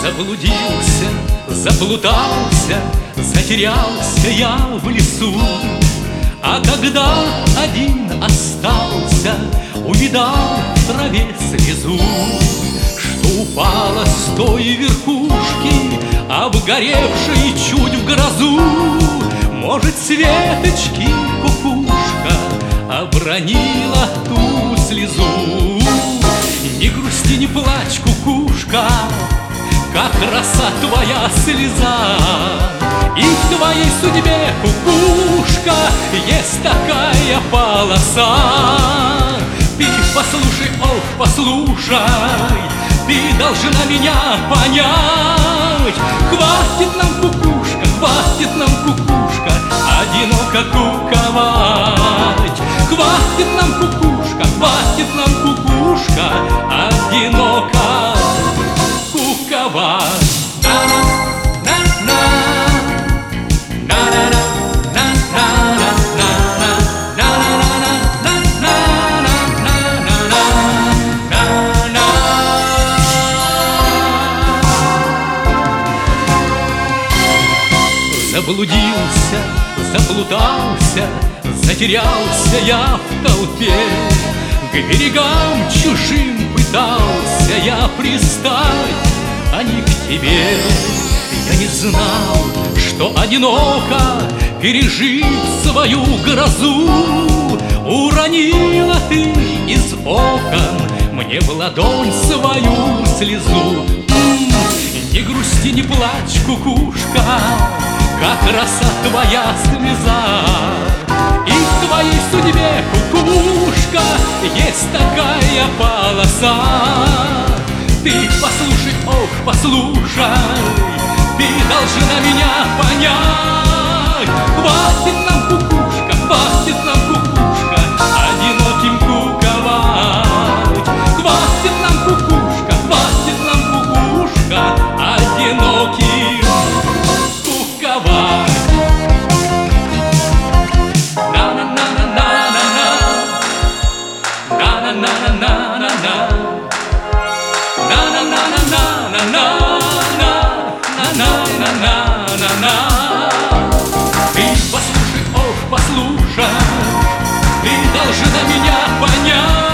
Заблудился, заплутался, затерялся я в лесу. А когда один остался, увидал в траве слезу, что упала с той верхушки, обгоревшей чуть в грозу. Может, с веточки кукушка обронила ту слезу. Не грусти, не плачь, кукушка, как роса твоя слеза. И в твоей судьбе, кукушка, есть такая полоса. Ты послушай, ох, послушай, ты должна меня понять. Хватит нам, кукушка, хватит нам, кукушка, одиноко куковать. Хватит нам, кукушка, хватит нам, кукушка, одиноко куковать. Заблудился, заплутался, затерялся я в толпе. К берегам чужим пытался я пристать, а не к тебе. Я не знал, что одиноко, пережив свою грозу, уронила ты из окон мне в ладонь свою слезу. Не грусти, не плачь, кукушка, как роса твоя слеза. И в твоей судьбе, кукушка, есть такая полоса. Ты послушай, ох, послушай, ты должна меня понять. Хватит нам, кукушка, хватит нам, кукушка, одиноким куковать. Хватит нам, кукушка, хватит нам, кукушка, одиноким куковать. Ты послушай, ох, послушай, ты должна меня понять.